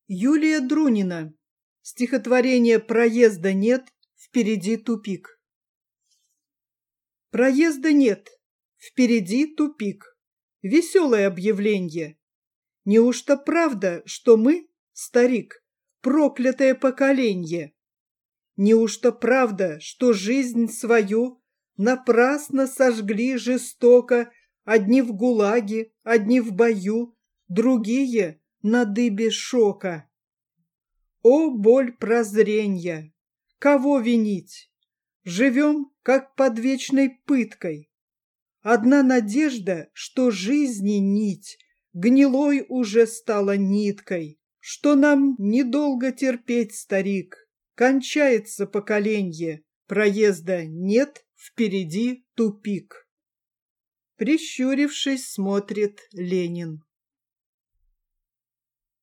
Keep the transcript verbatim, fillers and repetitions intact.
Юлия Друнина. Стихотворение «Проезда нет, впереди тупик». Проезда нет, впереди тупик. Веселое объявленье. Неужто правда, что мы, старик, проклятое поколенье? Неужто правда, что жизнь свою напрасно сожгли жестоко, одни в гулаге, одни в бою, другие на дыбе шока? О, боль прозренья! Кого винить? Живем, как под вечной пыткой. Одна надежда, что жизни нить гнилой уже стала ниткой, что нам недолго терпеть, старик. Кончается поколенье, проезда нет, впереди тупик. Прищурившись, смотрит Ленин.